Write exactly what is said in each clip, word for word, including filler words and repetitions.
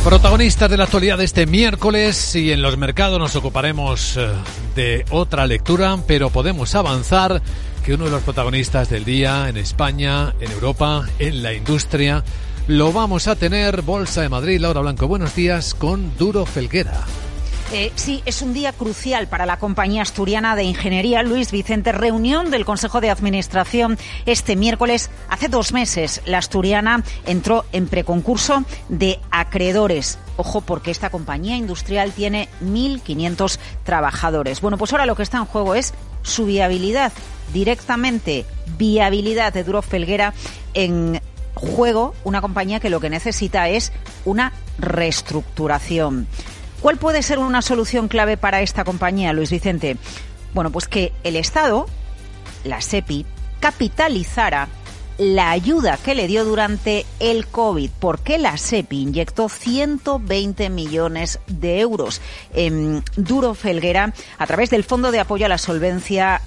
Protagonistas de la actualidad de este miércoles, y en los mercados nos ocuparemos de otra lectura, pero podemos avanzar que uno de los protagonistas del día en España, en Europa, en la industria, lo vamos a tener. Bolsa de Madrid, Laura Blanco, buenos días, con Duro Felguera. Eh, sí, es un día crucial para la compañía asturiana de ingeniería Luis Vicente. Reunión del Consejo de Administración este miércoles. Hace dos meses la asturiana entró en preconcurso de acreedores. Ojo, porque esta compañía industrial tiene mil quinientos trabajadores. Bueno, pues ahora lo que está en juego es su viabilidad. Directamente, viabilidad de Duro Felguera en juego. Una compañía que lo que necesita es una reestructuración. ¿Cuál puede ser una solución clave para esta compañía, Luis Vicente? Bueno, pues que el Estado, la SEPI, capitalizara la ayuda que le dio durante el COVID, porque la SEPI inyectó ciento veinte millones de euros en Duro Felguera a través del Fondo de Apoyo a la Solvencia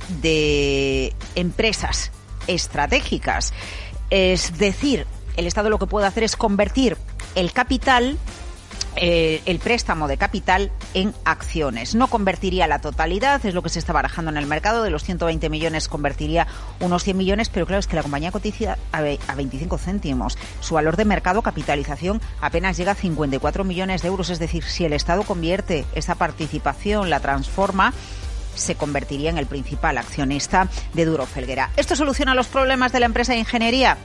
de Empresas Estratégicas. Es decir, el Estado lo que puede hacer es convertir el capital, Eh, el préstamo de capital en acciones. No convertiría la totalidad, es lo que se está barajando en el mercado. De los ciento veinte millones convertiría unos cien millones, pero claro, es que la compañía cotiza a, a veinticinco céntimos. Su valor de mercado, capitalización, apenas llega a cincuenta y cuatro millones de euros. Es decir, si el Estado convierte esa participación, la transforma, se convertiría en el principal accionista de Duro Felguera. ¿Esto soluciona los problemas de la empresa de ingeniería?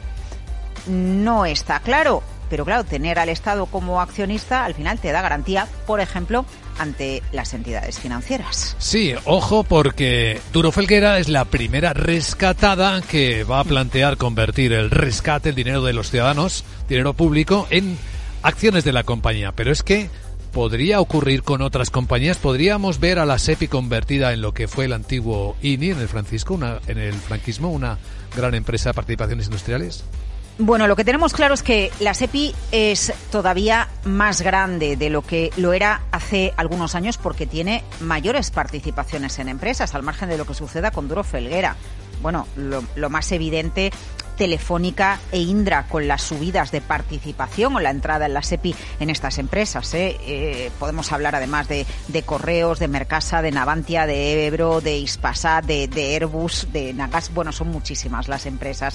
No está claro. Pero claro, tener al Estado como accionista al final te da garantía, por ejemplo, ante las entidades financieras. Sí, ojo, porque Duro Felguera es la primera rescatada que va a plantear convertir el rescate, el dinero de los ciudadanos, dinero público, en acciones de la compañía. Pero es que podría ocurrir con otras compañías. Podríamos ver a la SEPI convertida en lo que fue el antiguo I N I, en el Francisco, una, en el franquismo, una gran empresa de participaciones industriales. Bueno, lo que tenemos claro es que la SEPI es todavía más grande de lo que lo era hace algunos años, porque tiene mayores participaciones en empresas, al margen de lo que suceda con Duro Felguera. Bueno, lo, lo más evidente, Telefónica e Indra, con las subidas de participación o la entrada en la SEPI en estas empresas. ¿eh? Eh, podemos hablar además de, de Correos, de Mercasa, de Navantia, de Ebro, de Hispasat, de, de Airbus, de Nagas. Bueno, son muchísimas las empresas.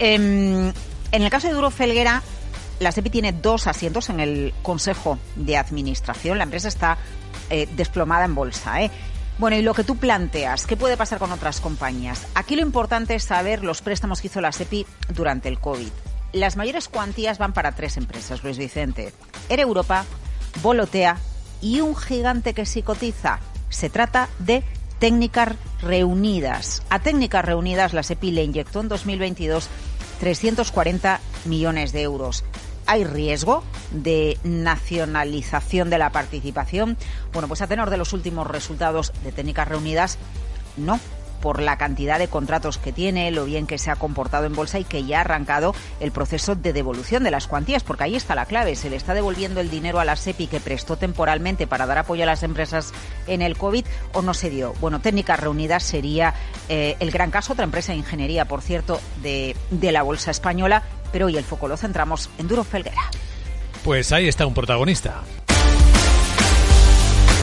Eh, En el caso de Duro Felguera, la SEPI tiene dos asientos en el Consejo de Administración. La empresa está eh, desplomada en bolsa, ¿eh? Bueno, y lo que tú planteas, ¿qué puede pasar con otras compañías? Aquí lo importante es saber los préstamos que hizo la SEPI durante el COVID. Las mayores cuantías van para tres empresas, Luis Vicente. Air Europa, Volotea y un gigante que sí cotiza. Se trata de Técnicas Reunidas. A Técnicas Reunidas la SEPI le inyectó en dos mil veintidós trescientos cuarenta millones de euros. ¿Hay riesgo de nacionalización de la participación? Bueno, pues a tenor de los últimos resultados de Técnicas Reunidas, no, por la cantidad de contratos que tiene, lo bien que se ha comportado en bolsa y que ya ha arrancado el proceso de devolución de las cuantías, porque ahí está la clave. ¿Se le está devolviendo el dinero a la SEPI que prestó temporalmente para dar apoyo a las empresas en el COVID o no se dio? Bueno, Técnicas Reunidas sería eh, el gran caso, otra empresa de ingeniería, por cierto, de, de la bolsa española, pero hoy el foco lo centramos en Duro Felguera. Pues ahí está un protagonista.